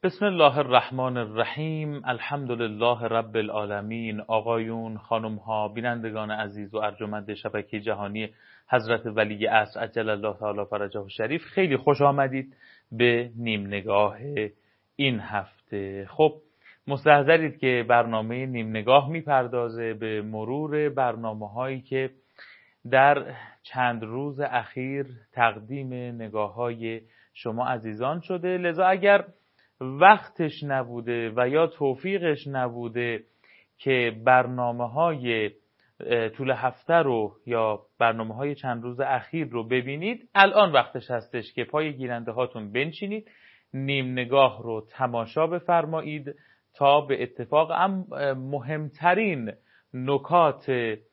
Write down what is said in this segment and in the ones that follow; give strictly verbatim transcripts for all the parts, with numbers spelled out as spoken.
بسم الله الرحمن الرحیم. الحمدلله رب العالمین. آقایون، خانم‌ها، بینندگان عزیز و ارجمند شبکه جهانی حضرت ولی عصر عجل الله تعالی فرجه الشریف، خیلی خوش آمدید به نیم نگاه این هفته. خب مستحضرید که برنامه نیم نگاه میپردازه به مرور برنامه‌هایی که در چند روز اخیر تقدیم نگاه‌های شما عزیزان شده، لذا اگر وقتش نبوده و یا توفیقش نبوده که برنامه‌های طول هفته رو یا برنامه‌های چند روز اخیر رو ببینید، الان وقتش هستش که پای گیرنده هاتون بنشینید، نیم نگاه رو تماشا بفرمایید تا به اتفاق مهمترین نکات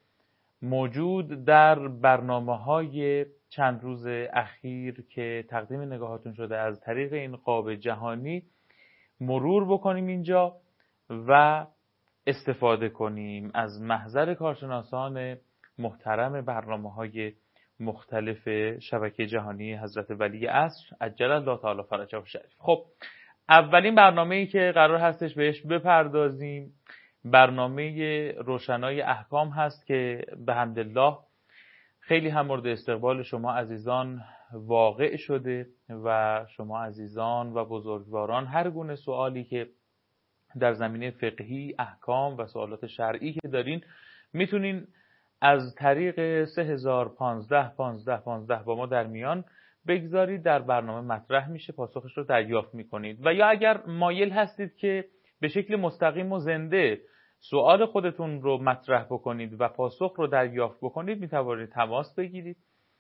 موجود در برنامه‌های چند روز اخیر که تقدیم نگاهاتون شده از طریق این قاب جهانی مرور بکنیم اینجا و استفاده کنیم از محضر کارشناسان محترم برنامه‌های مختلف شبکه جهانی حضرت ولی عصر عجل الله تعالی فرجه الشریف. خب اولین برنامه‌ای که قرار هستش بهش بپردازیم برنامه روشنای احکام هست که به حمدالله خیلی هم مورد استقبال شما عزیزان واقع شده و شما عزیزان و بزرگواران هر گونه سوالی که در زمینه فقهی، احکام و سوالات شرعی که دارین میتونین از طریق سه هزار و پانزده پانزده پانزده با ما در میان بگذارید، در برنامه مطرح میشه، پاسخش رو دریافت میکنید. و یا اگر مایل هستید که به شکل مستقیم و زنده سوال خودتون رو مطرح بکنید و پاسخ رو دریافت بکنید، میتوانید تماس بگیرید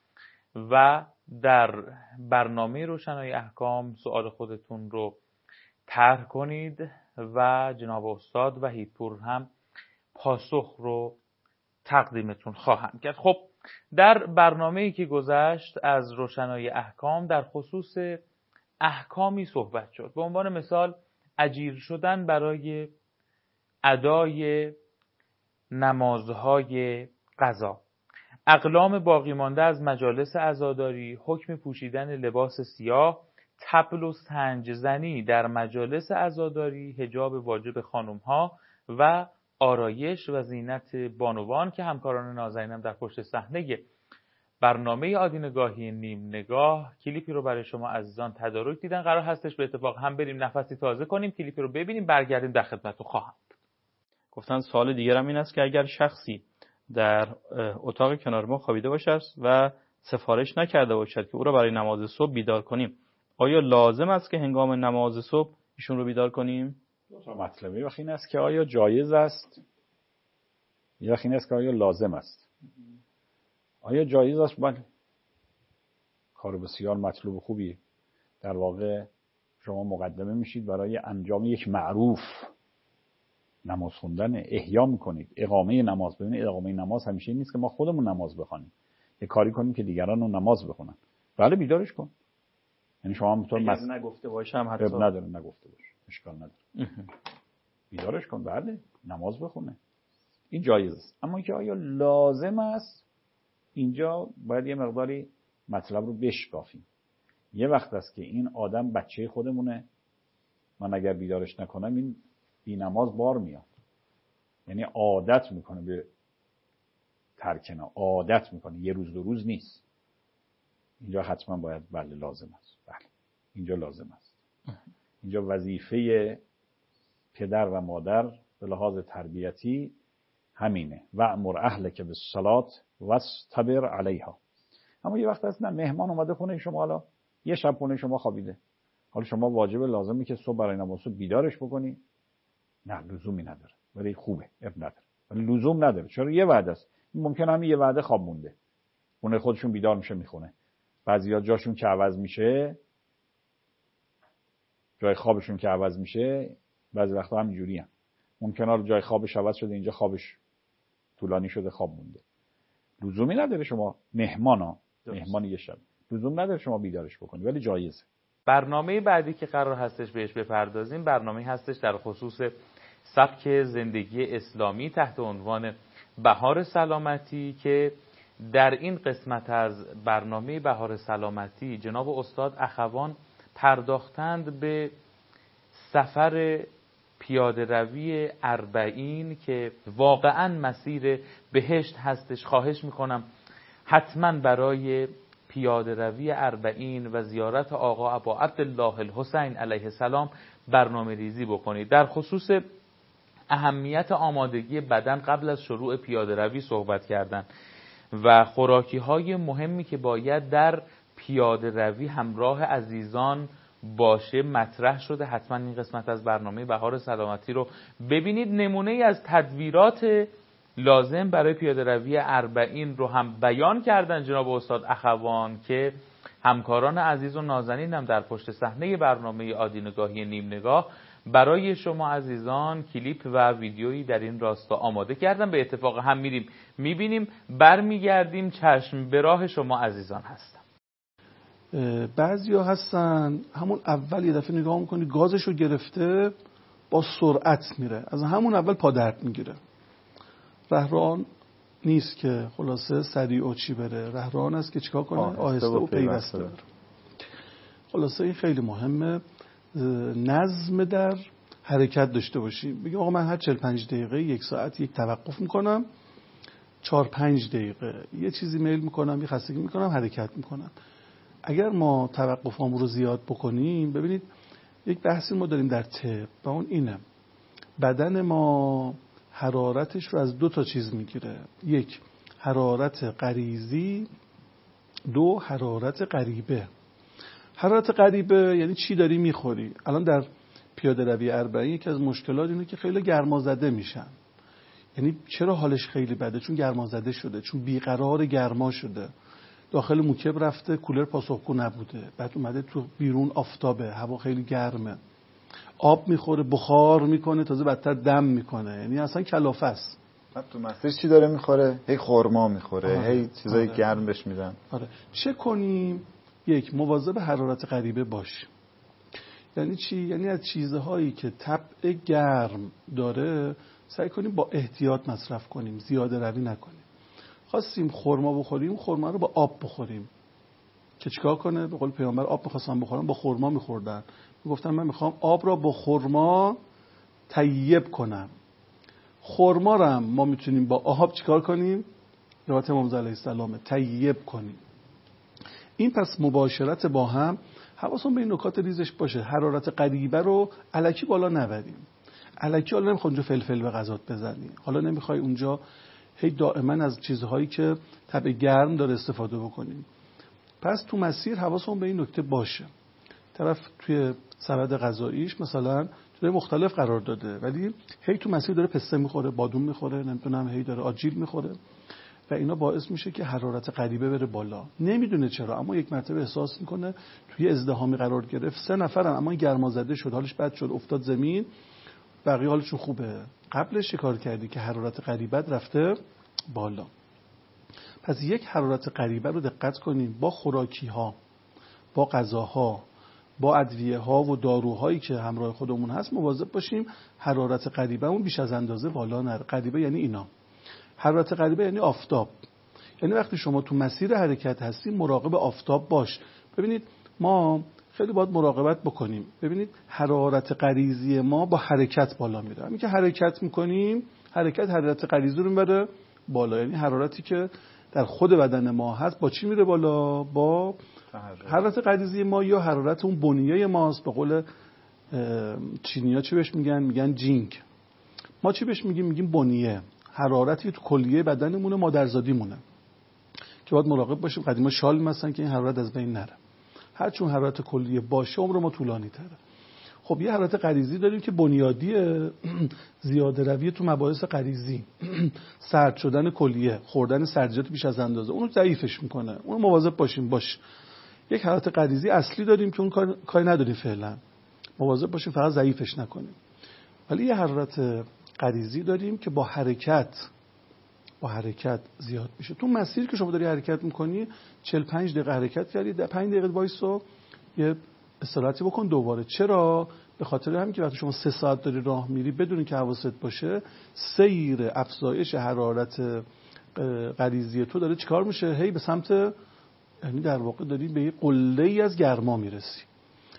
و در برنامه روشنای احکام سوال خودتون رو طرح کنید و جناب استاد وحیدپور هم پاسخ رو تقدیمتون خواهند کرد. خب در برنامه‌ای که گذشت از روشنای احکام در خصوص احکامی صحبت شد، به عنوان مثال اجیر شدن برای ادای نمازهای قضا، اقلام باقی مانده از مجالس عزاداری، حکم پوشیدن لباس سیاه، طبل و سنج زنی در مجالس عزاداری، حجاب واجب خانم‌ها و آرایش و زینت بانوان که همکاران نازنینم در پشت صحنه برنامه عادی‌نگاهی نیم نگاه کلیپی رو برای شما عزیزان تدارک دیدن. قرار هستش به اتفاق هم بریم نفسی تازه کنیم، کلیپی رو ببینیم، برگردیم در خدمتتون خواهم. گفتن سوال دیگر هم این است که اگر شخصی در اتاق کنار ما خوابیده باشد و سفارش نکرده باشد که او را برای نماز صبح بیدار کنیم، آیا لازم است که هنگام نماز صبح ایشون رو بیدار کنیم؟ دو تا مطلبی وقت این است که آیا جایز است یا این است که آیا لازم است. آیا جایز است؟ بله، کار بسیار مطلوب و خوبیه. در واقع شما مقدمه میشید برای انجام یک معروف، نماز خوندن، احیا میکنید، اقامه نماز. ببینید اقامه نماز همیشه این نیست که ما خودمون نماز بخوانیم، یه کاری کنیم که دیگران رو نماز بخونن. بله بیدارش کن، یعنی شما همونطور مس... نگفته باشم حتی نداره نگفته باشه، اشکال نداره، بیدارش کن، بله نماز بخونه، این جایز است. اما اینکه آیا لازم است، اینجا باید یه مقداری مطلب رو بشکافیم. یه وقت است که این آدم بچه خودمونه، من اگر بیدارش نکنم این بی نماز بار میاد، یعنی عادت میکنه به ترکنا، عادت میکنه، یه روز دو روز نیست. اینجا حتما باید بله لازم است، بله اینجا لازم است. اینجا وظیفه پدر و مادر به لحاظ تربیتی همینه، وأمر اهلک بالصلاة واصطبر علیها. اما یه وقت هست نه، مهمان اومده خونه شما، حالا یه شب خونه شما خوابیده، حالا شما واجب لازمی که صبح برای نماز بیدارش بکنی؟ نه، لزومی نداره، ولی خوبه، اب نداره، ولی لزوم نداره. چرا؟ یه وعده است، ممکن همین یه وعده خواب مونده، خونه خودشون بیدار میشه میخونه. بعضیا جاشون که عوض میشه، جای خوابشون که عوض میشه، بعضی وقتا همینجوری هم ممکنه جای خوابش عوض شده، اینجا خوابش طولانی شده، خواب مونده. لزومی نداره شما مهمانا مهمان یه شب لزوم نداره شما بیدارش بکنی، ولی جایزه. برنامه بعدی که قرار هستش بهش بپردازیم برنامه هستش در خصوص سبک زندگی اسلامی تحت عنوان بهار سلامتی که در این قسمت از برنامه بهار سلامتی جناب استاد اخوان پرداختند به سفر پیاده روی اربعین که واقعا مسیر بهشت هستش. خواهش میکنم حتما برای پیاده روی اربعین و زیارت آقا ابا عبدالله الحسین علیه السلام برنامه ریزی بکنید. در خصوص اهمیت آمادگی بدن قبل از شروع پیاده روی صحبت کردن و خوراکی های مهمی که باید در پیاده روی همراه عزیزان باشه مطرح شده. حتما این قسمت از برنامه بهار سلامتی رو ببینید. نمونه ای از تدبیرات لازم برای پیاده روی اربعین رو هم بیان کردن جناب استاد اخوان که همکاران عزیز و نازنین هم در پشت صحنه برنامه عادی نگاهی نیم نگاه برای شما عزیزان کلیپ و ویدیویی در این راستا آماده کردن. به اتفاق هم میریم میبینیم، برمیگردیم، چشم به راه شما عزیزان هستم. بعضیا هستن همون اول یه دفعه نگاه میکنی گازشو گرفته با سرعت میره، از همون اول پا درد میگیره. رهروان نیست که خلاصه سریع و چی بره، رهروان است که چیکار کنه؟ آهسته و پیوسته بره. خلاصه این خیلی مهمه، نظم در حرکت داشته باشیم. بگیم آقا من هر چهل و پنج دقیقه یک ساعت یک توقف میکنم، چهار پنج دقیقه یه چیزی میل میکنم، یه خستگی میکنم، حرکت میکنم. اگر ما توقفامون رو زیاد بکنیم، ببینید یک بحثی ما داریم در طب و اون اینه، بدن ما حرارتش رو از دو تا چیز میگیره، یک حرارت غریزی، دو حرارت غریبه. حرارت غریبه یعنی چی داری میخوری. الان در پیاده روی اربعین یکی از مشکلات اینه که خیلی گرمازده میشن. یعنی چرا حالش خیلی بده؟ چون گرمازده شده، چون بیقرار گرما شده، داخل موکب رفته، کولر پاسخگو نبوده، بعد اومده تو بیرون آفتابه، هوا خیلی گرمه، آب میخوره، بخار میکنه، تازه بدتر دم میکنه، یعنی اصلا کلافه است. بعد تو مسیر چی داره میخوره؟ هی خرما میخوره، آره. هی چیزای آره. گرم بهش میدن. آره. چه کنیم؟ یک، مواظب حرارت غریبه باش. یعنی چی؟ یعنی از چیزهایی که طبع گرم داره سعی کنیم با احتیاط مصرف کنیم، زیاده روی نکنیم. خواستیم خرما بخوریم، خرما رو با آب بخوریم که چیکار کنه؟ به قول پیامبر آب می‌خواستن بخورن با خرما می‌خوردن. میگفتن من می‌خوام آب را با خرما طیب کنم. خرما رو هم ما میتونیم با آب چیکار کنیم؟ روایت امام علیه السلام طیب کنیم. این پس مباشرت با هم، حواسون به این نکات ریزش باشه. حرارت غریبه رو الکی بالا نبریم. الکی حالا نمیخوای اونجا فلفل به غذات بزنی، حالا نمیخوای اونجا هی دائما از چیزهایی که طبع گرم داره استفاده بکنیم. پس تو مسیر حواسون به این نکته باشه. طرف توی سبد غذاییش مثلا توی مختلف قرار داده، ولی هی تو مسیر داره پسته میخوره، بادوم میخوره، نمیدونم هی داره آجیل میخوره و اینا باعث میشه که حرارت غریبه بره بالا. نمیدونه چرا، اما یک مرتبه احساس میکنه توی ازدحامی قرار گرفت، سه نفرن اما گرمازده شد، حالش بد شد، افتاد زمین، بقیه حالشون خوبه. قبلش چه کار کردی که حرارت غریبه رفته بالا؟ پس یک حرارت غریبه رو دقت کنیم با خوراکی ها، با غذاها، با ادویه ها و داروهایی که همراه خودمون هست مواظب باشیم حرارت غریبه‌مون بیش از اندازه بالا نره. غریبه یعنی اینا. حرارت غریبه یعنی آفتاب. یعنی وقتی شما تو مسیر حرکت هستی مراقب آفتاب باش. ببینید ما خیلی باید مراقبت بکنیم. ببینید حرارت غریزی ما با حرکت بالا میره. همین که حرکت میکنیم، حرکت حرارت غریزی رو میبره بالا. یعنی حرارتی که در خود بدن ما هست با چی میره بالا؟ با حرارت غریزی ما یا حرارت اون بنیه ماست. به قول چینی‌ها چی بهش میگن؟ میگن جینگ. ما چی بهش میگیم؟ میگیم بنیه. حرارتی تو کلیه بدنمونه، مادرزادیمونه که باید مراقب باشیم. قدیما شال مثلا که این حرارت از بین نره. هر چون حرارت کلیه باشه عمر ما طولانی تره. خب یه حرارت غریزی داریم که بنیادی، زیاده روی تو مباحث غریزی، سرد شدن کلیه، خوردن سبزیجات بیش از اندازه، اونو ضعیفش میکنه. اون مواظب باشیم باش. یک حرارت غریزی اصلی داریم که اون کار کاری نداریم فعلا، مواظب باشیم فقط ضعیفش نکنیم. ولی یه حرارت غریزی داریم که با حرکت با حرکت زیاد میشه. تو مسیر که شما داری حرکت میکنی، چهل و پنج دقیقه حرکت کردی، در پنج دقیقه وایسو یه استراحتی بکن دوباره. چرا؟ به خاطر همین که وقتی شما سه ساعت داری راه میری بدون که حواست باشه، سیر افزایش حرارت غریزی تو داره چیکار میشه؟ هی به سمت، یعنی در واقع داری به یه قله‌ای از گرما میرسی.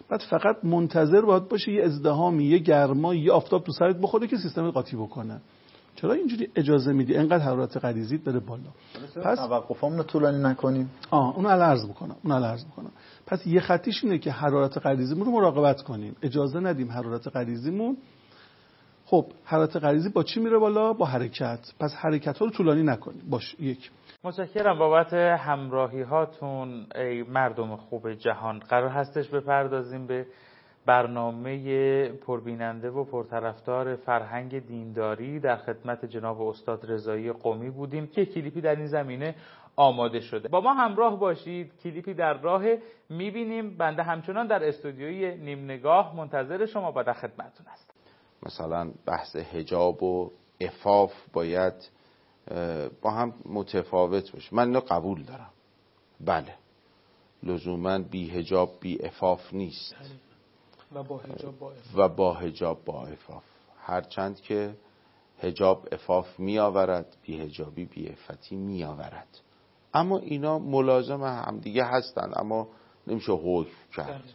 بعد فقط منتظر باید باشه یه ازدحامی، یه گرما، یه آفتاب تو سرت بخوره که سیستم قاطی بکنه. چرا اینجوری اجازه میدی انقدر حرارت غریزیت بره بالا؟ پس توقفمون رو طولانی نکنیم. آه اون عرض میکنم اون عرض میکنم پس یه خطیش اینه که حرارت غریزیمون رو مراقبت کنیم، اجازه ندیم حرارت غریزیمون. خب حرارت غریزی با چی میره بالا؟ با حرکت. پس حرکت ها رو طولانی نکنیم. باش. یک متشکرم بابت همراهی هاتون ای مردم خوب جهان. قرار هستش بپردازیم به برنامه پربیننده و پرطرفدار فرهنگ دینداری. در خدمت جناب استاد رضایی قمی بودیم که کلیپی در این زمینه آماده شده. با ما همراه باشید، کلیپی در راه میبینیم. بنده همچنان در استودیوی نیم نگاه منتظر شما با در خدمتتون هستم. مثلا بحث حجاب و عفاف باید با هم متفاوت باشه. من اینو قبول دارم، بله، لزوما بی حجاب بی عفاف نیست و با حجاب با عفاف و با حجاب با عفاف، هرچند که حجاب عفاف می آورد، بی حجابی بی عفتی می آورد، اما اینا ملازم هم دیگه هستن، اما نمیشه حکم کرد.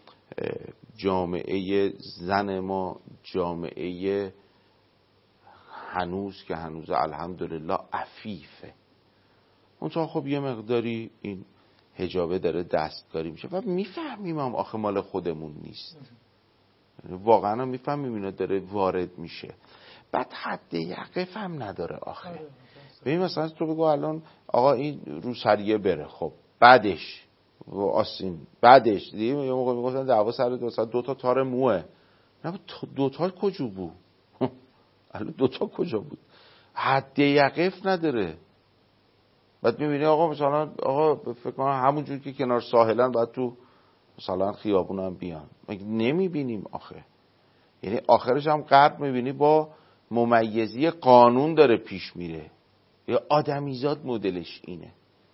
جامعه زن ما جامعه هنوز که هنوز الحمدلله عفیفه. اونطور خب یه مقداری این حجابه داره دستکاری میشه و میفهمیم هم آخه مال خودمون نیست، واقعا میفهمیم اینا داره وارد میشه. بعد حد یقف هم نداره آخه. ببین مثلا تو بگو الان آقا این روسریه بره، خب بعدش و آسین بعدش دیگه یه موقع میگفتن دعوا سر دو ساعت دو تا تار موه، نه دو تا کجا بود؟ الان دو تا کجا بود؟ حد یقف نداره. بعد میبینی آقا مثلا آقا فکر کنم همونجور که کنار ساحلن بعد تو مثلا خیابون هم بیان، مگه نمیبینیم آخه؟ یعنی آخرش هم غرب میبینی با ممیزی قانون داره پیش میره. یا آدمیزاد مدلش اینه،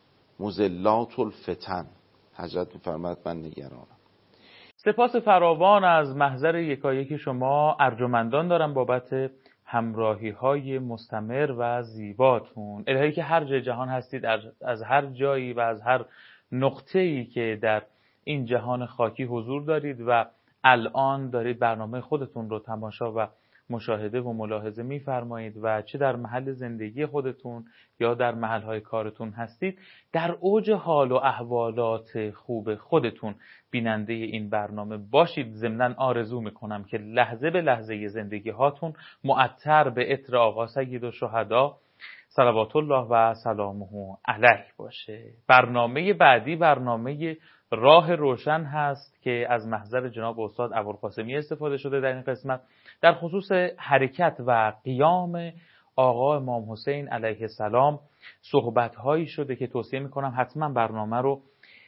مزلات الفتن. حضرت میفرماد من نگرانم. سپاس فراوان از محضر یکایک شما ارجمندان دارم بابت همراهی های مستمر و زیباتون. الهی که هر جای جهان هستید، از هر جایی و از هر نقطه‌ای که در این جهان خاکی حضور دارید و الان دارید برنامه خودتون رو تماشا و مشاهده و ملاحظه می‌فرمایید و چه در محل زندگی خودتون یا در محل‌های کارتون هستید، در اوج حال و احوالات خوب خودتون بیننده این برنامه باشید. ضمناً آرزو می‌کنم که لحظه به لحظه زندگی هاتون معطر به عطر آقا سید الشهدا صلوات الله و سلامه علیه باشه. برنامه بعدی برنامه راه روشن هست که از محضر جناب استاد ابوالقاسمی استفاده شده در این قسمت، در خصوص حرکت و قیام آقا امام حسین علیه السلام صحبت‌هایی شده که توصیه می‌کنم حتما برنامه رو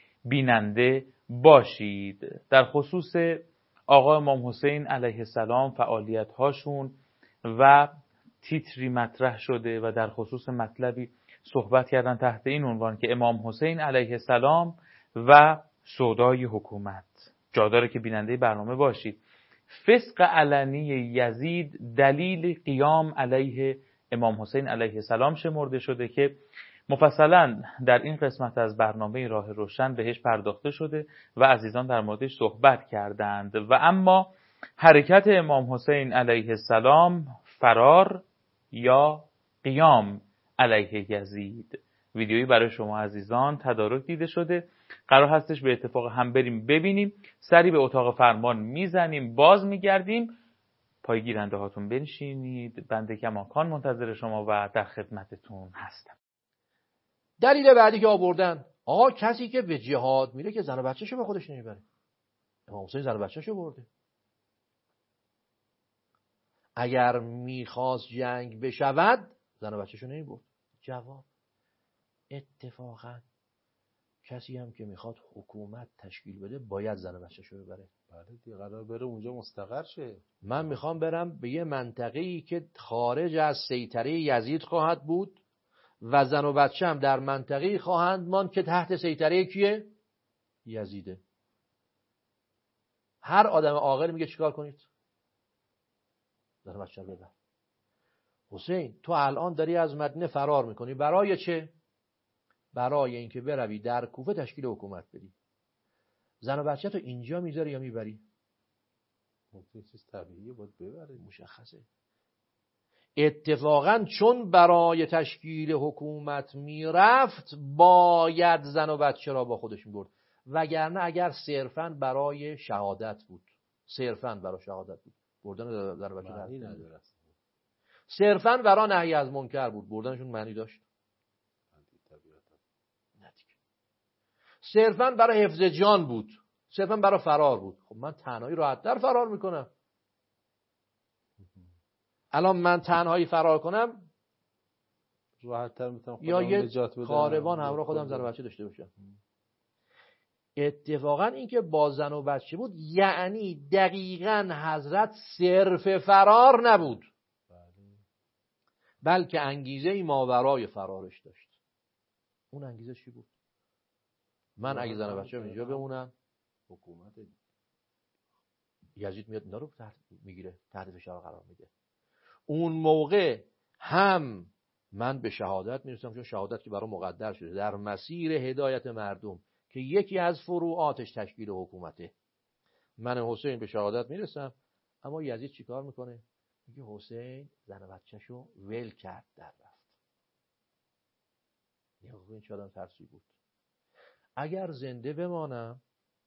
بیننده باشید. در خصوص آقا امام حسین علیه السلام فعالیت‌هاشون و تیتری مطرح شده و در خصوص مطلبی صحبت کردن تحت این عنوان که امام حسین علیه السلام و سودای حکومت. جا داره که بیننده برنامه باشید. فسق علنی یزید دلیل قیام علیه امام حسین علیه السلام شمرده شده که مفصلا در این قسمت از برنامه راه روشن بهش پرداخته شده و عزیزان در موردش صحبت کردند. و اما حرکت امام حسین علیه السلام، فرار یا قیام علیه یزید، ویدیویی برای شما عزیزان تدارک دیده شده. قرار هستش به اتفاق هم بریم ببینیم، سری به اتاق فرمان میزنیم، باز میگردیم. پای گیرنده هاتون بنشینید، بنده کماکان منتظر شما و در خدمتتون هستم. دلیل بعدی که آوردن، آقا کسی که به جهاد میره که زن و بچه‌شو به خودش نمیبره. امام حسین زن و بچه‌شو برده. اگر میخواست جنگ بشود زن و بچه‌شو نمیبرد. جواب، اتفاقا کسی هم که میخواد حکومت تشکیل بده باید زن و بچه‌شو ببره. بله دیگه، قرار بره اونجا مستقر شه. من میخوام برم به یه منطقه‌ای که خارج از سیطره یزید خواهد بود و زن و بچه هم در منطقه‌ای خواهند ماند که تحت سیطره کیه؟ یزیده. هر آدم عاقل میگه چیکار کنید؟ زن و بچه رو ببر. حسین تو الان داری از مدینه فرار میکنی، برای چه؟ برای اینکه بروی در کوفه تشکیل حکومت بدی. زن و بچه تو اینجا میذاری یا میبری؟ ممکنه چیز طبیعیه باید ببری. مشخصه. اتفاقا چون برای تشکیل حکومت میرفت باید زن و بچه را با خودش میبرد، وگرنه اگر صرفاً برای شهادت بود صرفاً برای شهادت بود بردن زن و بچه معنی نداره، صرفاً برای نهی از منکر بود بردنشون معنی داشت؟ صرفاً برای حفظ جان بود، صرفاً برای فرار بود. خب من تنهایی راحت‌تر فرار میکنم. الان من تنهایی فرار کنم راحت‌تر میتونم یا یه نجات بدم، کاروان همراه خودم زن و بچه داشته باشم. اتفاقا این که با زن و بچه بود یعنی دقیقاً حضرت صرف فرار نبود، بلکه انگیزه ای ماورای فرارش داشت. اون انگیزه چی بود؟ من اگه زن و بچه‌م اینجا بمونن، حکومت یزید میاد اینا رو تحت میگیره، تحت فشار قرار میده. اون موقع هم من به شهادت میرسم، چون شهادت که برای مقدر شده در مسیر هدایت مردم که یکی از فروعاتش تشکیل حکومته. من حسین به شهادت میرسم، اما یزید چیکار میکنه؟ میگه حسین زن و بچه‌شو ول کرد در رفت. این چه آدم ترسی بود. اگر زنده بمانم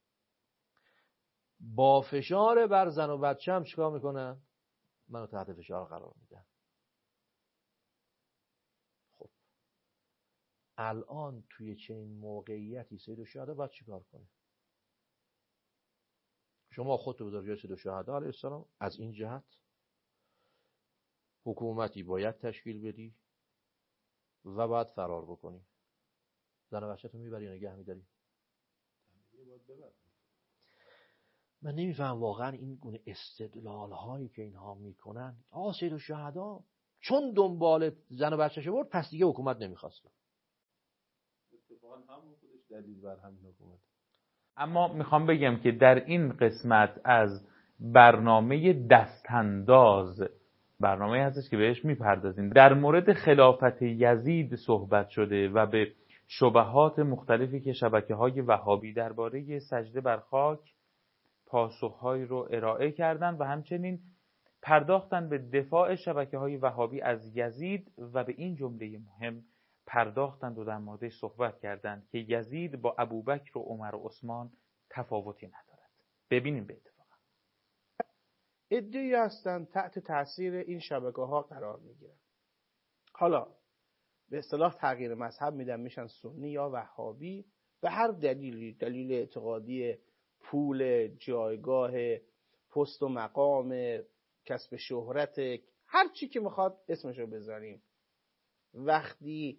با فشار بر زن و بچه‌م چیکار میکنن؟ منو تحت فشار قرار میدن. خب الان توی چنین موقعیتی سید الشهدا باید چیکار کنه؟ شما خودتو بذار جای سید الشهدا علیه السلام. از این جهت حکومتی باید تشکیل بدی و باید فرار بکنی. زن و بچه‌تو میبری نگه میداری؟ من نمیفهم واقعا این گونه استدلال هایی که اینها میکنن. آقا سید الشهدا چون دنبال زن و بچه‌شو برد پس دیگه حکومت نمیخواست. اتفاقا همون خودش دلیل بر همین حکومت. اما میخوام بگم که در این قسمت از برنامه دستانداز، برنامه هستش که بهش میپردازیم، در مورد خلافت یزید صحبت شده و به شبهات مختلفی که شبکه‌های وهابی درباره سجده بر خاک پاسخهایی رو ارائه کردند و همچنین پرداختن به دفاع شبکه‌های وهابی از یزید و به این جمله مهم پرداختند و در موردش صحبت کردند که یزید با ابوبکر و عمر و عثمان تفاوتی ندارد. ببینیم به اتفاق عده‌ای هستند تحت تاثیر این شبکه‌ها قرار میگیرن. حالا به اصطلاح تغییر مذهب میدن، میشن سنی یا وهابی به هر دلیلی، دلیل اعتقادی، پول، جایگاه، پست و مقام، کسب شهرت، هر چی که میخواد اسمشو بذاریم. وقتی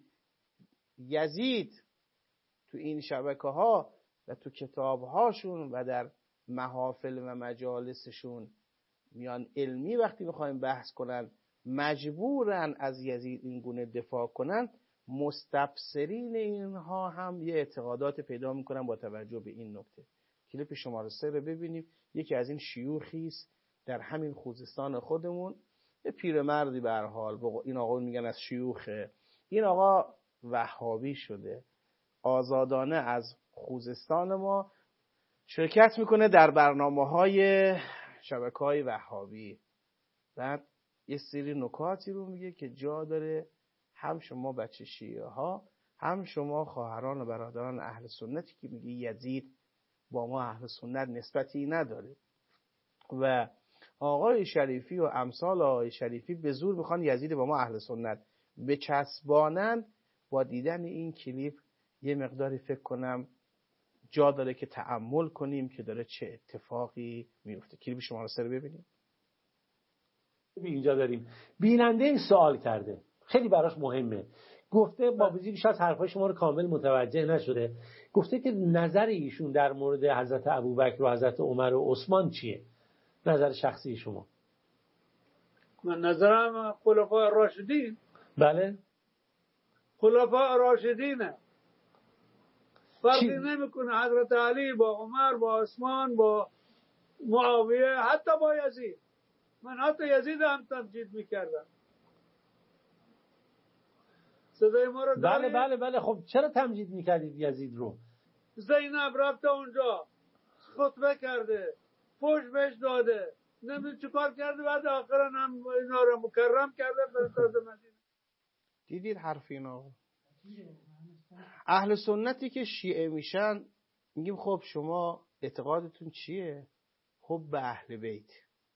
یزید تو این شبکه‌ها و تو کتاب‌هاشون و در محافل و مجالسشون میان علمی وقتی میخوایم بحث کنن مجبورن از یزید این گونه دفاع کنن، مستبصرین اینها هم یه اعتقادات پیدا میکنن با توجه به این نکته. کلیپ شماره سه رو ببینیم. یکی از این شیوخی است در همین خوزستان خودمون، یه پیرمردی به هر حال، این آقا میگن از شیوخه، این آقا وهابی شده، آزادانه از خوزستان ما شرکت میکنه در برنامه‌های شبکه‌های وهابی. بعد یه سری نکاتی رو میگه که جا داره هم شما بچه شیعه ها، هم شما خواهران و برادران اهل سنتی که میگه یزید با ما اهل سنت نسبتی نداره و آقای شریفی و امثال آقای شریفی به زور میخوان یزید با ما اهل سنت بچسبانن. با دیدن این کلیپ یه مقداری فکر کنم جا داره که تأمل کنیم که داره چه اتفاقی میفته. کلیپ شما رو ببینیم. اینجا داریم بیننده این سوال کرده، خیلی براش مهمه. گفته با وجودی شاید حرفای شما رو کامل متوجه نشده، گفته که نظر ایشون در مورد حضرت ابوبکر و حضرت عمر و عثمان چیه؟ نظر شخصی شما. من نظرم خلفای راشدین. بله خلفای راشدینه. فرقی نمیکنه حضرت علی با عمر با عثمان با معاویه حتی با یزید. من حتی یزید هم تمجید میکردم. صدای ما رو بله بله بله. خب چرا تمجید میکردید یزید رو؟ زینب رفته اونجا خطبه کرده، فوش بهش داده، نمیدونی چه کار کرده، بعد آخرا هم اینا رو مکرم کرده فرستاده مدینه. دیدید حرف اینا؟ اهل سنتی که شیعه میشن میگیم خب شما اعتقادتون چیه؟ حب اهل بیت.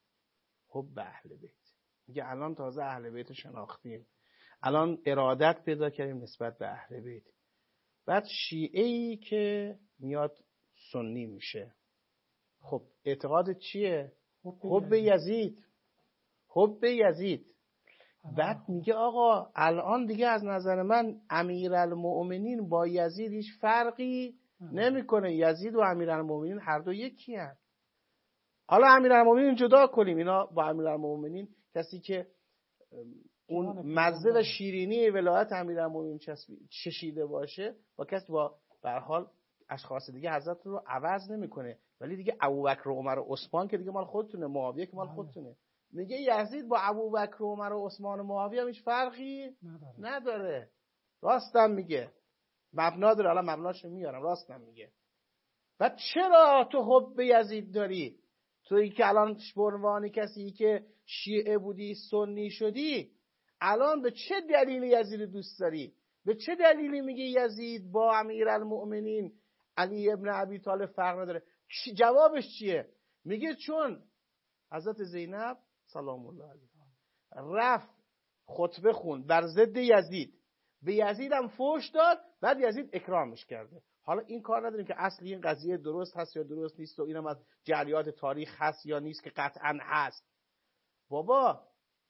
حب اهل بیت. میگه الان تازه اهل بیت شناختیم، الان ارادت پیدا کردیم نسبت به اهل بیت. بعد شیعه‌ای که میاد سنی میشه، خب اعتقادت چیه؟ حب یزید. حب یزید. بعد میگه آقا الان دیگه از نظر من امیرالمؤمنین با یزید هیچ فرقی نمیکنه، یزید و امیرالمؤمنین هر دو یکی هست. حالا امیرالمؤمنین جدا کنیم، اینا با امیرالمؤمنین کسی که اون مزه و شیرینی ولایت امیرالمؤمنین چشیده باشه با کسی با به هر حال اشخاص دیگه حضرت رو عوض نمیکنه. ولی دیگه ابوبکر و عمر و عثمان که دیگه مال خودتونه، معاویه که مال خودتونه. میگه یزید با ابوبکر و عمر و عثمان و معاویه هم هیچ فرقی نداره, نداره. راستم میگه، مبنا داره، حالا مبناشو میارم، راستم میگه. و چرا تو حب یزید داری؟ تویی که الان به عنوان کسی که شیعه بودی سنی شدی، الان به چه دلیلی یزید دوست داری؟ به چه دلیلی میگه یزید با امیرالمؤمنین علی ابن ابی طالب فرق نداره؟ جوابش چیه؟ میگه چون حضرت زینب سلام الله علیها رفت خطبه خوند بر ضد یزید، به یزید هم فحش داد، بعد یزید اکرامش کرده. حالا این کار نداریم که اصلی این قضیه درست هست یا درست نیست و اینم از جریات تاریخ هست یا نیست که قطعا هست. بابا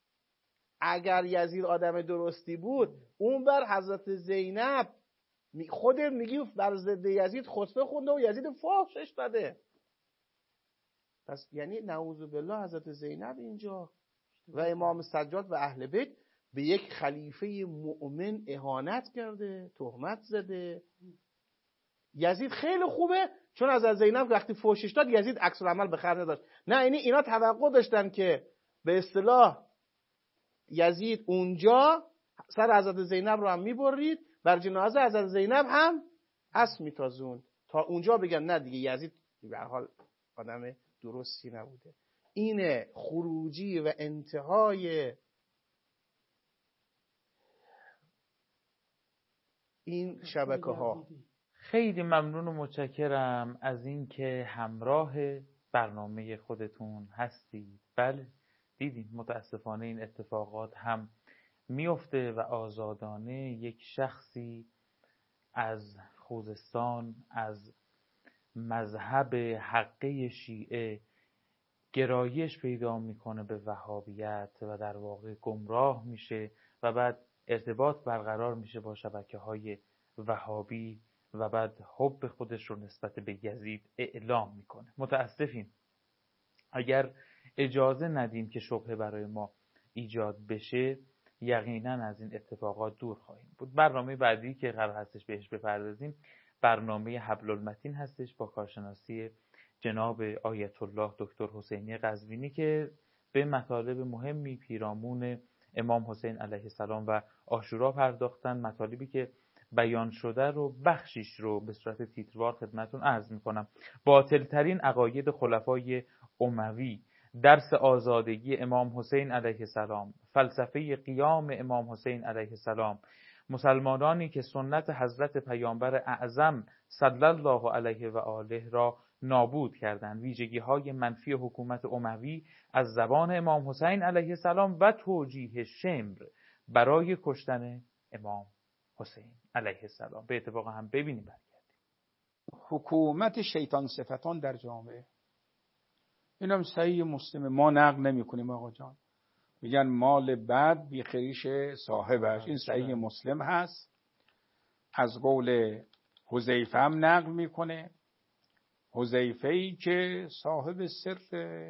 اگر یزید آدم درستی بود، اون بر حضرت زینب خودت میگی بر ضد یزید خطبه خونده و یزید فحشش داده. پس یعنی نعوذ بالله حضرت زینب اینجا و امام سجاد و اهل بیت به یک خلیفه مؤمن اهانت کرده، تهمت زده. یزید خیلی خوبه چون از زینب وقتی فحشش داد یزید عکس العمل به خرج نداشت. نه یعنی اینا توقع داشتن که به اصطلاح یزید اونجا سر حضرت زینب رو هم میبرید، بر جنازه حضرت زینب هم اسب میتازوند تا اونجا بگن نه دیگه یزید به هر حال آدم درستی نبوده. اینه خروجی و انتهای این شبکه ها. خیلی ممنون و متشکرم از اینکه همراه برنامه خودتون هستید. بله دیدیم متاسفانه این اتفاقات هم میفته و آزادانه یک شخصی از خوزستان از مذهب حقه شیعه گرایش پیدا میکنه به وهابیت و در واقع گمراه میشه و بعد ارتباط برقرار میشه با شبکه های وهابی و بعد حب خودش رو نسبت به یزید اعلام میکنه. متاسفیم. اگر اجازه ندیم که شبهه برای ما ایجاد بشه یقینا از این اتفاقات دور خواهیم بود. برنامه بعدی که قرار هستش بهش بپردازیم برنامه حبل المتین هستش با کارشناسی جناب آیت الله دکتر حسینی قزوینی که به مطالب مهمی پیرامون امام حسین علیه السلام و عاشورا پرداختن. مطالبی که بیان شده رو بخشیش رو به صورت تیتروار خدمتتون عرض میکنم. باطل ترین عقاید خلفای اموی، درس آزادگی امام حسین علیه السلام، فلسفه قیام امام حسین علیه السلام، مسلمانانی که سنت حضرت پیامبر اعظم صلی الله علیه و آله را نابود کردند، ویژگی های منفی حکومت اموی از زبان امام حسین علیه السلام و توجیه شمر برای کشتن امام حسین علیه السلام. به اتفاق هم ببینیم برگردیم. حکومت شیطان صفتان در جامعه، اینم صحیح مسلمه، ما نقل نمی کنیم آقا جان. میگن مال بد بی خریش صاحبش، این صحیح مسلم هست. از قول حذیفه هم نقل میکنه، حذیفه‌ای که صاحب سر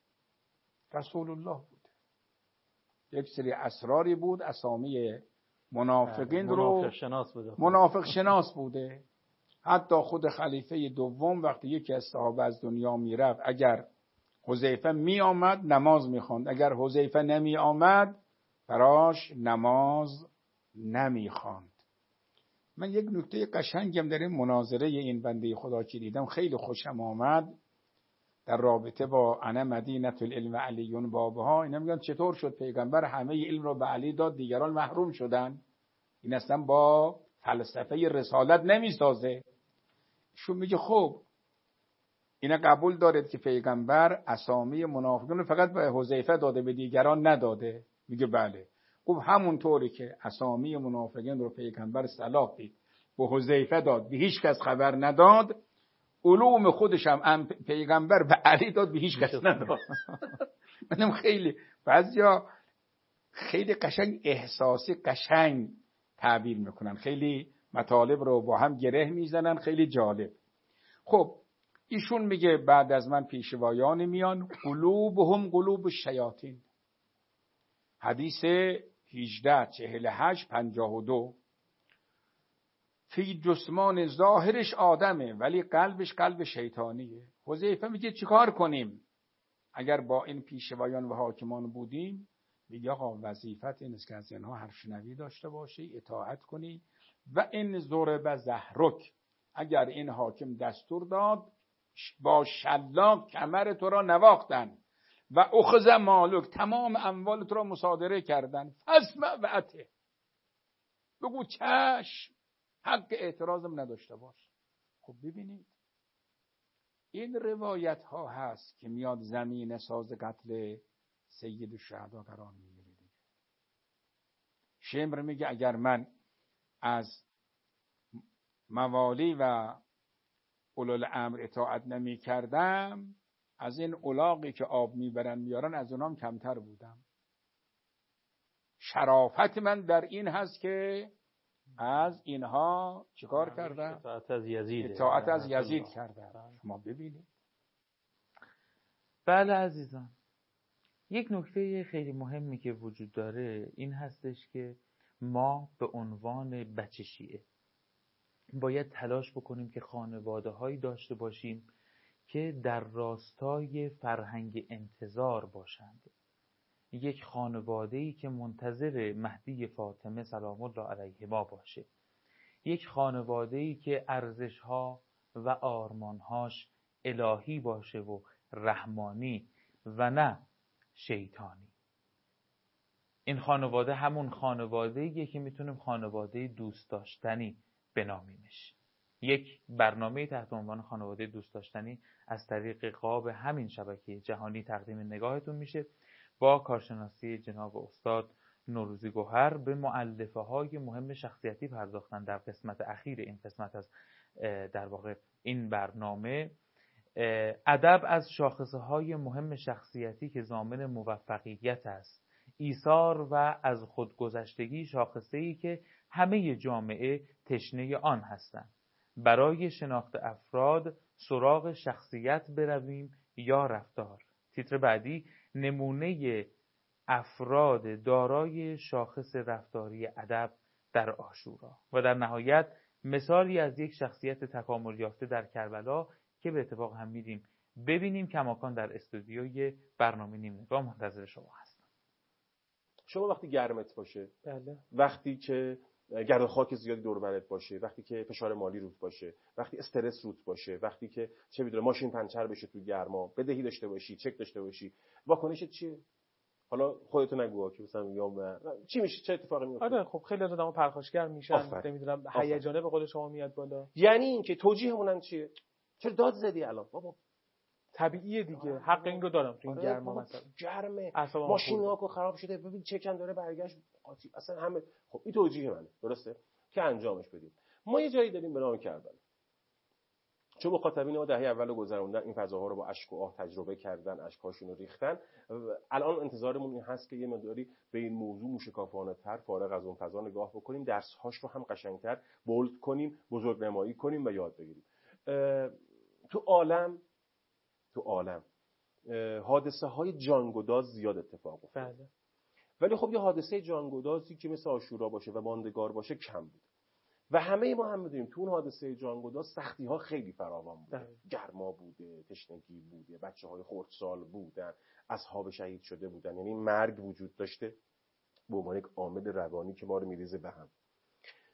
رسول الله بود، یک سری اسراری بود، اسامی منافقین رو منافق شناس بوده منافق شناس بوده. حتی خود خلیفه دوم وقتی یکی از صحابه از دنیا میرفت، اگر حذیفه می آمد نماز می خواند، اگر حذیفه نمی آمد براش نماز نمی خواند. من یک نکته قشنگم در این مناظره این بنده خدا که دیدم خیلی خوشم آمد در رابطه با انا مدینه العلم علیون بابها. اینا میگن چطور شد پیغمبر همه علم رو به علی داد دیگران محروم شدن؟ این اصلا با فلسفه رسالت نمیسازه. شو میگه خب اینا قبول دارد که پیغمبر اسامی منافقین فقط به حذیفه داده به دیگران نداده؟ میگه بله. خب همونطوری که اسامی منافقین رو پیغمبر صلاح دید به حذیفه داد به هیچ کس خبر نداد، علوم خودش هم پیغمبر به علی داد به هیچ کس نداد. منم خیلی بعضیا خیلی قشنگ احساسی قشنگ تعبیر میکنن، خیلی مطالب رو با هم گره میزنن، خیلی جالب. خب ایشون میگه بعد از من پیشوایان میان، قلوبهم قلوب الشیاطین. حدیث هجده چهل و هشت پنجاه و دو. فی جسمان ظاهرش آدمه ولی قلبش قلب شیطانیه. حذیفه میگه چیکار کنیم اگر با این پیشوایان و حاکمان بودیم؟ میگه آقا وظیفت این است که از اینها حرفشنوی داشته باشی، اطاعت کنی. و این ضرب زهرک، اگر این حاکم دستور داد با شلاق کمر تو را نواختن و اخذ مالک، تمام اموال تو را مصادره کردن، فاسمع و اطع، بگو چشم، حق اعتراضم نداشته باش. خب ببینید این روایت ها هست که میاد زمین ساز قتل سید الشهدا قرار میگیره. شمر میگه اگر من از موالی و اولوالامر اطاعت نمی کردم، از این الاغی که آب میبرن میارن از اونام کمتر بودم. شرافت من در این هست که از اینها چیکار کردم؟ اطاعت از یزید اطاعت از یزید کردم. شما ببینید. بله عزیزان، یک نکته خیلی مهمی که وجود داره این هستش که ما به عنوان بچه شیعه باید تلاش بکنیم که خانواده هایی داشته باشیم که در راستای فرهنگ انتظار باشند. یک خانواده‌ای که منتظر مهدی فاطمه سلام الله علیهما باشه. یک خانواده‌ای که ارزش‌ها و آرمان‌هاش الهی باشه و رحمانی و نه شیطانی. این خانواده همون خانواده‌ایه که میتونیم خانواده دوست داشتنی بنامیمش. یک برنامه تحت عنوان خانواده دوست داشتنی از طریق قاب همین شبکه جهانی تقدیم نگاهتون میشه، با کارشناسی جناب استاد نوروزی گوهر به مؤلفه های مهم شخصیتی پرداختن در قسمت اخیر این قسمت از در واقع این برنامه. ادب از شاخصه های مهم شخصیتی که ضامن موفقیت است. ایثار و از خودگذشتگی شاخصه‌ای که همه جامعه تشنه آن هستند. برای شناخت افراد سراغ شخصیت برویم یا رفتار. تیتر بعدی نمونه افراد دارای شاخص رفتاری ادب در عاشورا و در نهایت مثالی از یک شخصیت تکامل یافته در کربلا که به اتفاق هم میدیم ببینیم کماکان در استودیوی برنامه نیم نگاه منتظر شما هستم. شما وقتی گرمت باشه، بله. وقتی که گرد خاک زیادی دور برت باشه، وقتی که فشار مالی روت باشه، وقتی استرس روت باشه، وقتی که چه میدونم ماشین پنچر بشه تو گرما، بدهی داشته باشی، چک داشته باشی، واکنشت چیه؟ حالا خودت نگو که مثلا میگم چی میشه، چه اتفاقی میفته؟ آره خب خیلی از آدم‌ها پرخاشگر میشن، نمیدونم هیجانه به قول شما میاد بالا. یعنی اینکه توجیهمون چیه؟ چرا داد زدی الان بابا؟ طبیعیه دیگه، حق این رو دارم تو این آره گرما مثلا گرمه، ماشیناکو خراب شده، ببین چکن داره برگشت قاطی اصلا همه. خب این توجیه منه، درسته که انجامش بدیم. ما یه جایی داریم به نام کربلا، چون مخاطبین ما دهه اول گذروندن، این فضاها رو با اشک و آه تجربه کردن، اشکاشون رو ریختن. الان انتظارمون این هست که یه مقداری به این موضوع موشکافانه‌تر فارغ از اون فضا نگاه بکنیم، درس‌هاش رو هم قشنگتر بولد کنیم، بزرگنمایی کنیم و یاد بگیریم. تو عالم تو عالم حادثه های جانگداز زیاد اتفاق افتاد. بله. ولی خب یه حادثه جانگدازی که مثل عاشورا باشه و ماندگار باشه کم بود. و همه ما هم می‌دونیم تو اون حادثه جانگداز سختی‌ها خیلی فراوان بوده. بله. گرما بوده، تشنگی بوده، بچه‌های خردسال بودن، اصحاب شهید شده بودن، یعنی مرگ وجود داشته به عنوان یک عامل روانی که ما رو می‌ریزه به هم.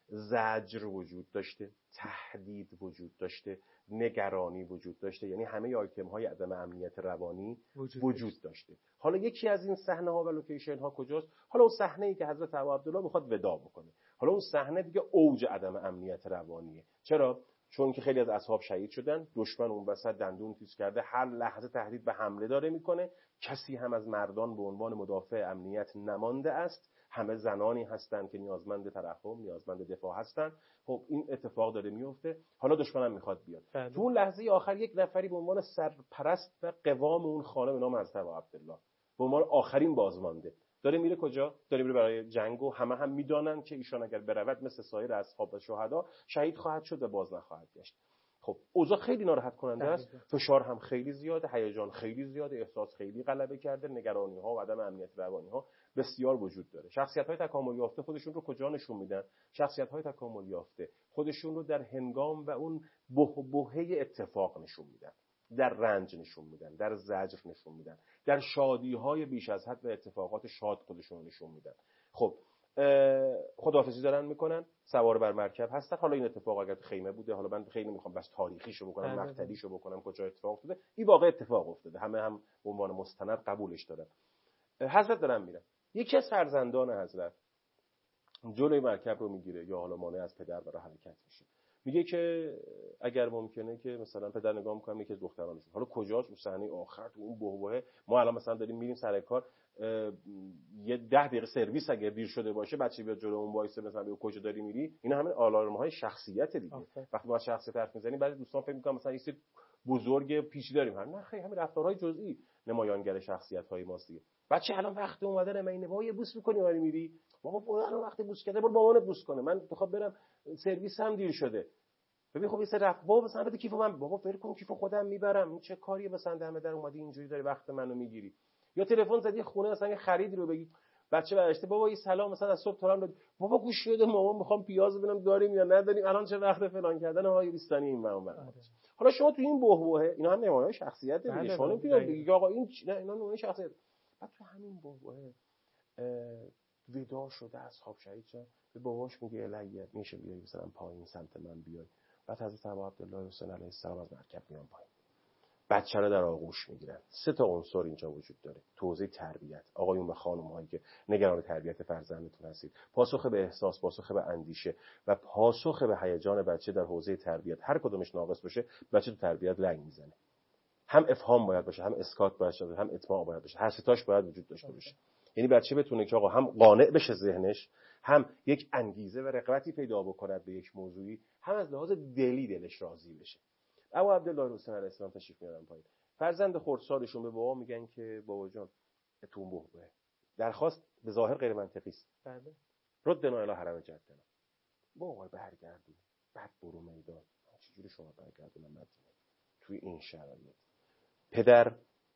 زجر وجود داشته، تهدید وجود داشته، نگرانی وجود داشته، یعنی همه آیتم های عدم امنیت روانی وجود, وجود داشته. حالا یکی از این صحنه ها و لوکیشن ها کجاست؟ حالا اون صحنه ای که حضرت ابو عبدالله میخواد وداع بکنه. حالا اون صحنه دیگه اوج عدم امنیت روانیه. چرا؟ چون که خیلی از اصحاب شهید شدن، دشمن اون وسط دندون تیز کرده، هر لحظه تهدید به حمله داره میکنه، کسی هم از مردان به عنوان مدافع امنیت نمانده است، همه زنانی هستن که نیازمند ترحم، نیازمند دفاع هستن. خب این اتفاق داره میفته. حالا دشمنم میخواد بیاد. بله. تو اون لحظه آخر یک نفری به عنوان سرپرست و قوام اون خانه به نام حضرت ابو عبدالله به عنوان آخرین بازمانده داره میره کجا؟ داره میره برای جنگ و همه هم میدانن که ایشان اگر برود مثل سایر اصحاب و شهدا شهید خواهد شد و باز نخواهد گشت. خب اوضاع خیلی ناراحت کننده است، فشار هم خیلی زیاده، هیجان خیلی زیاده، احساس خیلی غلبه کرده، نگرانی ها و عدم امنیت روانی ها بسیار وجود داره. شخصیت های تکامل یافته خودشون رو کجا نشون میدن؟ شخصیت های تکامل یافته خودشون رو در هنگام و اون بحبوحه اتفاق نشون میدن، در رنج نشون میدن، در زجر نشون میدن، در شادی های بیش از حد و اتفاقات شاد خودشون نشون میدن. خب خداحافظی دارن میکنن، سوار بر مرکب هستن. حالا این اتفاق اگر خیمه بوده، حالا من خیلی نمیخوام بس تاریخیشو بکنم، مقتدیشو بکنم کجا اتفاق افتاده، این واقع اتفاق افتاده، همه هم به عنوان مستند قبولش دارن. حضرت دارن میرن، یکی از فرزندان حضرت جلوی مرکب رو میگیره یا حالا مانع از پدر برای حرکت میشه، میگه که اگر ممکنه که مثلا پدر نگاه میکنم یکی از دخترانشون، حالا کجاست؟ اون صحنه آخر تو اون بحبوحه، ما الان مثلا داریم میریم سر کار، یه ده دقیقه سرویس اگر دیر شده باشه، بچه بیاد جلو اون وایسه مثلا به کجا داری میری، اینا همه آلارم‌های شخصیت دیگه. آفه. وقتی ما شخصیت حرف میزنیم بعضی دوستان فکر میکنن مثلا یه سری بزرگ پیچیده داریم، نه خیلی همین رفتارهای جزئی نمایانگر شخصیت‌های ماست دیگه. بچه الان وقت اومدن من وای بوس می‌کنی ولی میری، بابا الان وقت بوس کرده برو مامانت بوس کنه، من می‌خوام برم سرویس هم دیر شده. ببین خب یه سری رفت بابا مثلا بده کیفو من، بابا فکر کن کیفو خودم میبرم، این چه کاریه مثلا دم در اومدی اینجوری داری وقت منو میگیری. یا تلفن زدی خونه مثلا خرید رو بگی، بچه برشته بابا این سلام مثلا از صبح تا الان بابا گوش بده مامان میخوام پیاز ببینم داریم یا نداریم، الان چه وقت فلان کردن های بیستانی این و اون. حالا شما تو این بحبوحه اینا هم نمونه شخصیت دیگه، شما نمیتونید بگید آقا این نه اینا نمونه شخصیت. بعد تو همین بحبوحه وداع شده اصحاب شهید شد، به باباش میگه الهی میشه بیای مثلا پایین سمت من بیای. بعد حضرت ابو عبدالله حسین علیه السلام از مرکب میان پایین، بچه رو در آغوش میگیرن. سه تا عنصر اینجا وجود داره تو حوزه تربیت. آقایون و خانم‌هایی که نگران تربیت فرزندتون هستید، پاسخ به احساس، پاسخ به اندیشه و پاسخ به هیجان بچه در حوزه تربیت، هر کدومش ناقص باشه بچه تو تربیت لنگ میزنه. هم افهام باید باشه، هم اسکات باید باشه، هم اطماع باید باشه، هر سه تاش باید وجود داشته باشه. یعنی بچه بتونه که آقا هم قانع بشه ذهنش، هم یک انگیزه و رغبتی پیدا بکند به یک موضوعی، هم از لحاظ دلی دلش راضی بشه. ابو عبدالله حسین علیه السلام تشریف میارن پایین. فرزند خردسالشون به بابا میگن که بابا جان تو اون بحبوحه، درخواست به ظاهر غیر منطقی است. بله. ردنا الی حرم جدنا. بابا برگردون. بعد برو میدان. چجوری شما برگردونم مدینه؟ توی این شرایط. پدر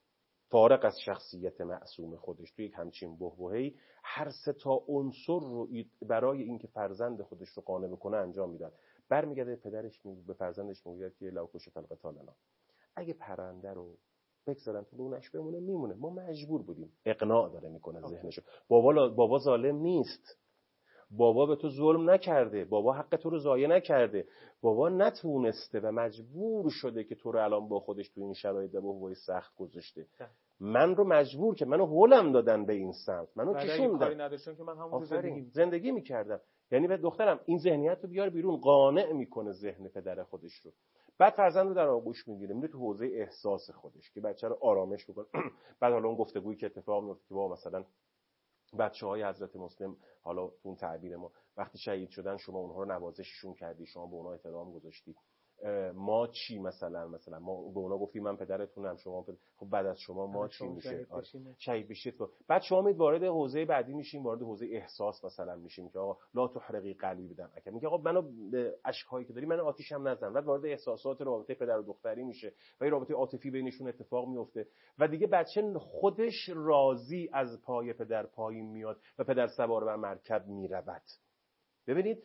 فارغ از شخصیت معصوم خودش توی یک همچین بحبوحه‌ای هر سه تا عنصر رو برای اینکه فرزند خودش رو قانع بکنه انجام میداد. برمیگرده پدرش میگه به فرزندش میگه که لو کش فلقتالنا، اگه پرنده رو بگذارن تو لونش بمونه میمونه، ما مجبور بودیم. اقناع داره میکنه ذهنشو. بابا بابا ظالم نیست، بابا به تو ظلم نکرده، بابا حق تو رو ضایع نکرده، بابا نتونسته و مجبور شده که تو رو الان با خودش تو این شرایط بحبوحه سخت گذاشته. من رو مجبور که منو هولم دادن به این سمت، منو کشوندن، کاری نداشتم که من همون زندگی زندگی میکردم. یعنی به دخترم این ذهنیت رو بیار بیرون، قانع میکنه ذهن پدر خودش رو. بعد فرزند رو در آغوش میگیره، میره تو حوزه احساس خودش که بچه رو آرامش بکنه. بعد حالا اون گفتگویی که اتفاق میفته که با مثلا بچه‌های حضرت مسلم، حالا اون تعبیر ما، وقتی شهید شدن شما اونها رو نوازششون کردی، شما به اونها احترام گذاشتی، ما چی مثلا مثلا ما به اونا گفتیم من پدرتونم، شما پدر... خب بعد از شما ما چی میشه؟ شهید بشید. بعد شما میید وارد حوزه بعدی میشیم، وارد حوزه احساس مثلا میشیم که آقا لا تحرقی قلبی بدم اگه میگه آقا منو به اشک‌هایی که داری منو آتیشم نزن. بعد وارد احساسات رابطه پدر و دختری میشه و این رابطه عاطفی بینشون اتفاق میفته و دیگه بچه خودش راضی از پای پدر پایین میاد و پدر سوار بر مرکب میرود. ببینید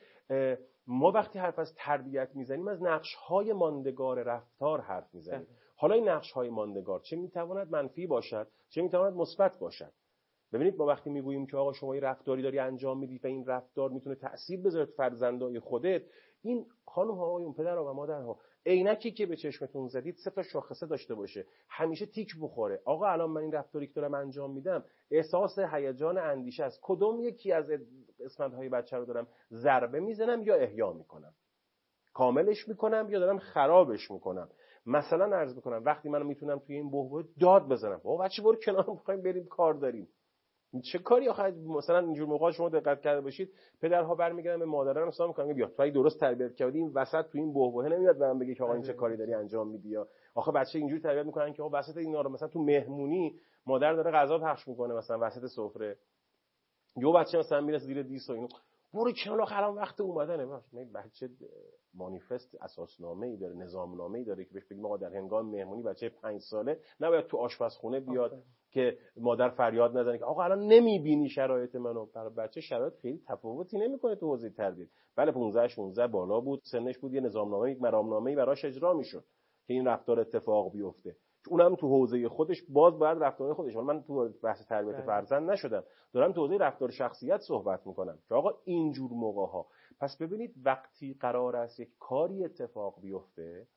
ما وقتی حرف از تربیت میزنیم از نقش‌های ماندگار رفتار حرف میزنیم. حالا این نقش‌های ماندگار چه میتواند منفی باشد، چه میتواند مثبت باشد. ببینید ما وقتی میگوییم که آقا شما یه رفتاری داری انجام میدی و این رفتار میتونه تأثیر بذاره تو فرزندای خودت، این خانم ها آقایون پدرها و مادرها، عینکی که به چشمتون زدید سه تا شاخصه داشته باشه، همیشه تیک بخوره. آقا الان من این رفتاری که دارم انجام میدم احساس هیجان اندیشه است، کدوم یکی از قسمت‌های بچه رو دارم ضربه میزنم یا احیا میکنم، کاملش میکنم یا دارم خرابش میکنم. مثلا عرض میکنم وقتی من میتونم توی این بحبوح داد بزنم بابا بچه برو کنار، میخوایم بریم کار داریم، چه کاری آخه. مثلا اینجور موقع شما دقت کرده باشید پدرها برمیگردن به مادران نصیحت میکنن بیا تو اگه درست تربیت کردی این وسط تو این بحبوحه نمیاد برام بگی که آقا این چه کاری داری انجام میدی. یا آخه بچه اینجوری تربیت میکنن که آقا وسط اینا رو مثلا تو مهمونی مادر داره غذا پخش میکنه مثلا وسط سفره، یه بچه مثلا میره زیر دیس و اینو برو کنار الان وقت اومدنه. باش نه بچه مانیفست اساسنامه‌ای داره، نظامنامه‌ای داره که بهش بگیم آقا در هنگام مهمونی بچه پنج ساله نباید تو آشپزخونه بیاد آفه. که مادر فریاد نزنه که آقا الان نمیبینی شرایط منو. برای بچه شرایط خیلی تفاوتی نمیکنه تو حوزه تربیت. بله پانزده شانزده بالا بود، سنش بود، یه نظامنامه یک مرامنامه‌ای براش اجرا میشد که این رفتار اتفاق بیفته، اونم تو حوزه خودش باز باید رفتار خودش. من تو بحث تربیت فرزند نشدم، دارم تو حوزه رفتار شخصیت صحبت میکنم که آقا اینجور موقع‌ها. پس ببینید وقتی قرار است یک کاری اتفاق بیفته،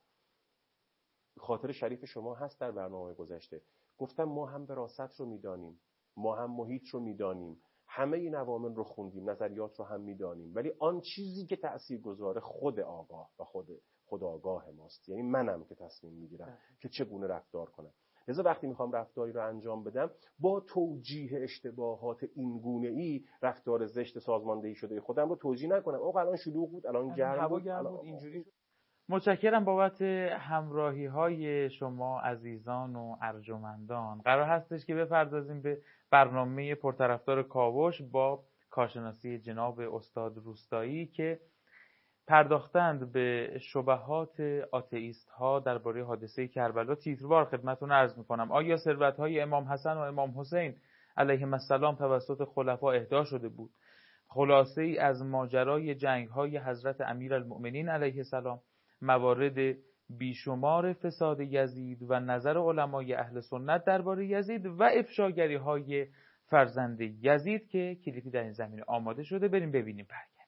خاطر شریف شما هست در برنامه گذشته گفتم ما هم وراثت رو میدانیم، ما هم محیط رو میدانیم، همه این عوامل رو خوندیم، نظریات رو هم میدانیم، ولی آن چیزی که تاثیرگذاره خود آگاه و خود خودآگاه ماست، یعنی منم که تصمیم میگیرم که چگونه رفتار کنم. لذا وقتی میخوام رفتاری رو انجام بدم با توجیه اشتباهات این گونه‌ای رفتار زشت سازماندهی شده خودم رو توجیه نکنم. آقا الان شلوغ بود، الان گرم بود، الان اینجوری. متشکرم بابت همراهی های شما عزیزان و ارجمندان. قرار هستش که بپردازیم به برنامه پرطرفدار کاوش با کارشناسی جناب استاد روستایی که پرداختند به شبهات آتئیست ها درباره حادثه کربلا. تیتروار خدمتتون عرض میکنم: آیا ثروت های امام حسن و امام حسین علیهم السلام توسط خلفا اهدا شده بود؟ خلاصه ای از ماجرای جنگ های حضرت امیرالمؤمنین علیه السلام، موارد بیشمار فساد یزید و نظر علمای اهل سنت درباره یزید و افشاگری های فرزند یزید که کلیپی در این زمینه آماده شده. بریم ببینیم. برگردیم.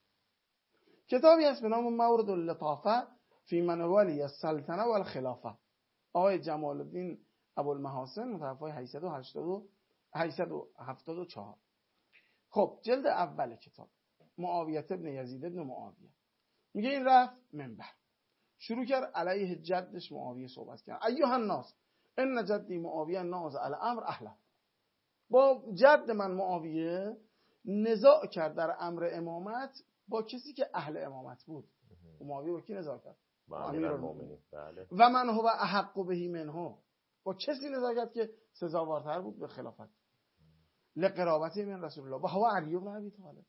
کتابی هست به نام مورد اللطافه فی من ولی السلطنه و الخلافه، آقای جمال الدین ابوالمحاسن، متوفی هشتصد و هفتاد و چهار. خب جلد اول کتاب، معاویه ابن یزید ابن معاویه، میگه این رفت منبر، شروع کرد علیه جدش معاویه صحبت کرد. ایها الناس ان جدی معاویه نازع الامر اهله. با جد من معاویه نزاع کرد در امر امامت با کسی که اهل امامت بود. معاویه با کی نزاع کرد؟ با امیرالمومنین. بله. و من هو احق بهی منه، با کسی نزاع کرد که سزاوارتر بود به خلافت، لقرابته من رسول الله و هو علی بن ابی طالب.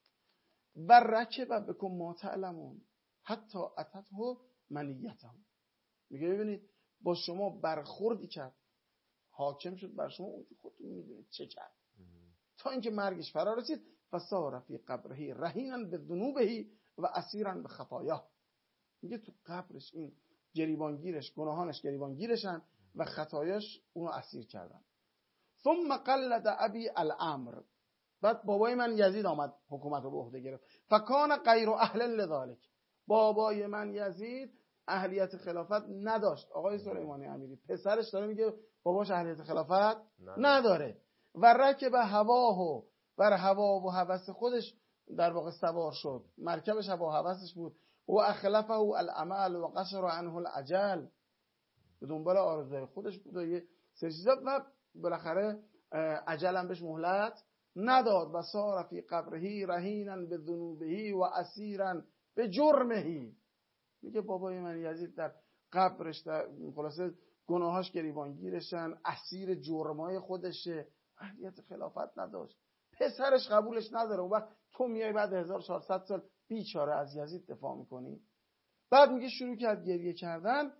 و رکب بکم ما تعلمون حتی اتته منیته. میگه ببینید با شما برخوردی کرد، حاکم شد بر شما، اون خودتون میدونید چه کرد، تا اینکه مرگش فرا رسید. فصار فی قبره رهینا بذنوبه و اسیرا به خطایا. میگه تو قبرش این گریبانگیرش، گناهانش گریبانگیرشن و خطایاش اونو اسیر کردن. ثم قلد ابی الامر، بعد بابای من یزید آمد حکومت رو به عهده گرفت. فکان غیر اهل لذالک، بابای من یزید اهلیت خلافت نداشت. آقای سلیمانی امیری پسرش داره میگه باباش اهلیت خلافت نداره. و رکب هواه، بر هوا و هوس خودش در واقع سوار شد، مرکبش هوا و هوسش بود. و اخلفه الامل و قصر عنه الاجل، به دنبال آرزوهای خودش بود و یه سری چیزا، و بالاخره اجلم بهش مهلت نداد. و صار فی قبره رهینا بذنوبه و اسیرا به جرمه. میگه بابای من یزید در قبرش در خلاصه گناهاش گریبانگیرشن، اسیر جرمای خودشه، اهلیت خلافت نداشت، پسرش قبولش نداره. و وقت تو میای بعد هزار و چهارصد سال بیچاره از یزید دفاع میکنی. بعد میگه شروع کرد گریه کردن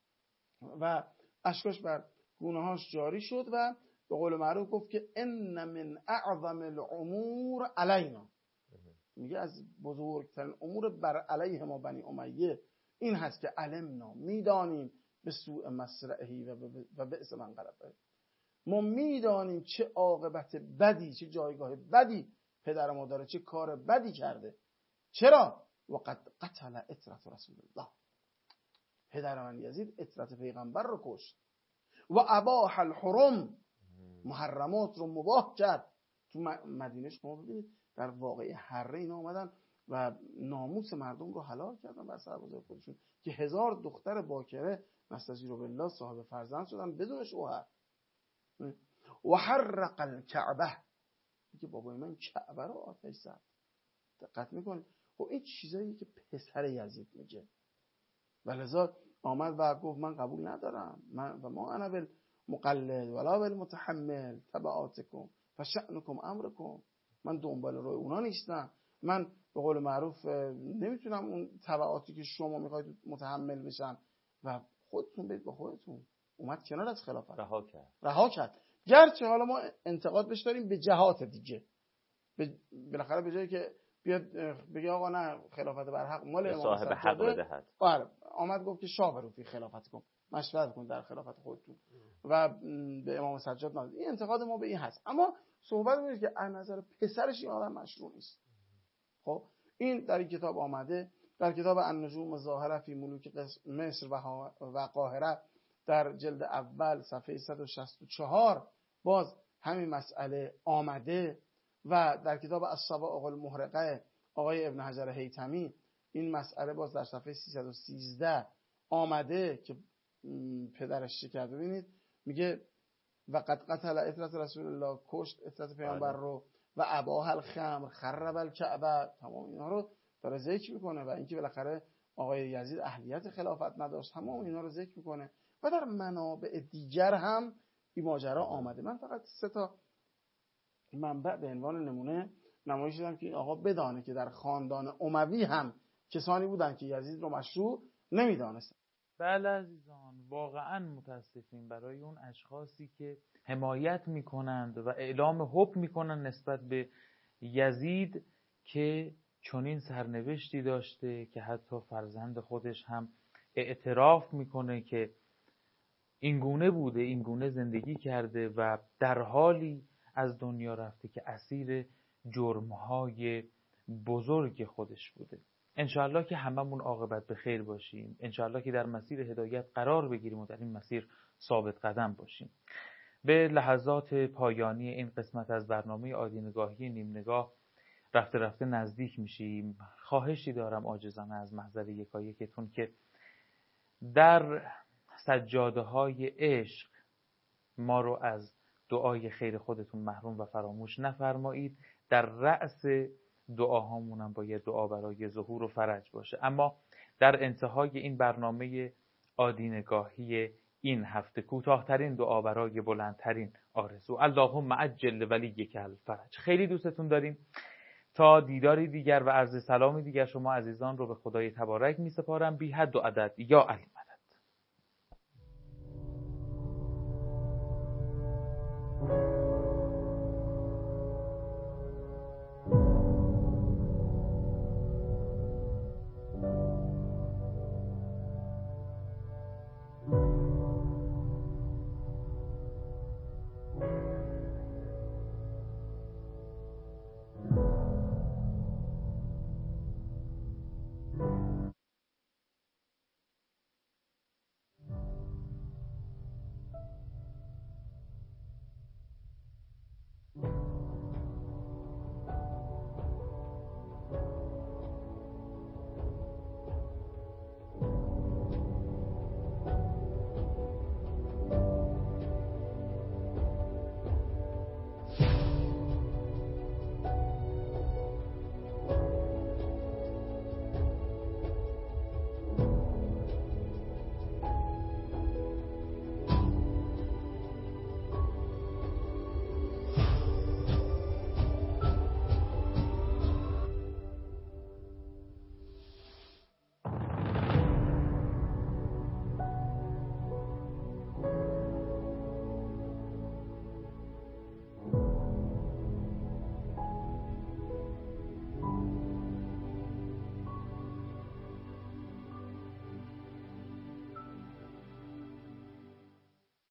و اشکاش بر گناهاش جاری شد و به قول معروف گفت که ان من اعظم الامور علینا، میگه از بزرگترین امور بر علیه ما بنی امیه این هست که علمنا، میدانیم به سوء مسرعهی و بئس من قلبه، ما میدانیم چه عاقبت بدی، چه جایگاه بدی پدر ما داره، چه کار بدی کرده. چرا؟ وقد قتل اطرت رسول الله، پدر من یزید اطرت پیغمبر رو کشت. و اباح الحرم، محرمات رو مباح کرد. تو مدینه شما ببینید در واقع حره اینا آمدن و ناموس مردم رو حلال کردن بر سربازای خودشون که هزار دختر باکره نستجیر بالله صاحب فرزند شدن بدون شوهر. و حرق الکعبه، که بابای من کعبه رو آتش زد. دقت میکنید؟ و این چیزایی که پسر یزید میگه، ولذا آمد و گفت من قبول ندارم، من و ما انا بالمقلد ولا بالمتحمل تبعاتکم فشأنکم امرکم، من دنبال روی اونا نیستم، من به قول معروف نمیتونم اون تبعاتی که شما میخواید متحمل بشم و خودتون برید با خودتون. اومد کنار از خلافت، رها کرد رها کرد. گرچه حالا ما انتقاد بهش داریم به جهات دیگه، بالاخره به جایی که بیاد بگه آقا نه خلافت بر حق مال امام صاحب حق بدهد، آره آمد گفت که شاورو فی خلافت کن، مشورت کن در خلافت خودتون و به امام سجاد ناد. این انتقاد ما به این هست، اما صحبت میشه که از نظر پسرش این آدم مشروع نیست. خب این در این کتاب آمده، در کتاب النجوم ظاهره فی ملوک مصر و قاهره در جلد اول صفحه صد و شصت و چهار باز همین مسئله آمده و در کتاب الصواعق المحرقه آقای ابن حجر هیثمی این مسئله باز در صفحه سیصد و سیزده آمده که پدرش چه کرد. ببینید میگه و قد قتل اطرت رسول الله، کشت اطرت پیامبر رو، و اباح الخمر خرب الکعبه، تمام اینا رو داره ذکر میکنه و اینکه بالاخره آقای یزید اهلیت خلافت نداشت، تمام اینا رو ذکر میکنه و در منابع دیگر هم این ماجرا آمده. من فقط سه تا منبع به عنوان نمونه نمایش دادم که این آقا بدانه که در خاندان اموی هم کسانی بودن که یزید رو مشروع نمیدانستن. بله عزیزان، واقعا متاسفیم برای اون اشخاصی که حمایت میکنند و اعلام حب میکنند نسبت به یزید که چنین سرنوشتی داشته که حتی فرزند خودش هم اعتراف میکنه که اینگونه بوده، اینگونه زندگی کرده و در حالی از دنیا رفته که اسیر جرمهای بزرگ خودش بوده. انشاءالله که هممون عاقبت به خیر باشیم، انشاءالله که در مسیر هدایت قرار بگیریم و در این مسیر ثابت قدم باشیم. به لحظات پایانی این قسمت از برنامه آدینگاهی نیم نگاه رفته رفته نزدیک میشیم. خواهشی دارم عاجزانه از محضر یکایکتون که در سجاده های عشق ما رو از دعای خیر خودتون محروم و فراموش نفرمایید. در رأس دعاهامون هم باید دعا برای ظهور و فرج باشه. اما در انتهای این برنامه آدینگاهی این هفته کوتاه‌ترین دعا برای بلندترین آرزو: اللهم عجل ولیک الفرج. خیلی دوستتون داریم. تا دیداری دیگر و عرض سلامی دیگر شما عزیزان رو به خدای تبارک می سپارم. بی حد و عدد یا علی.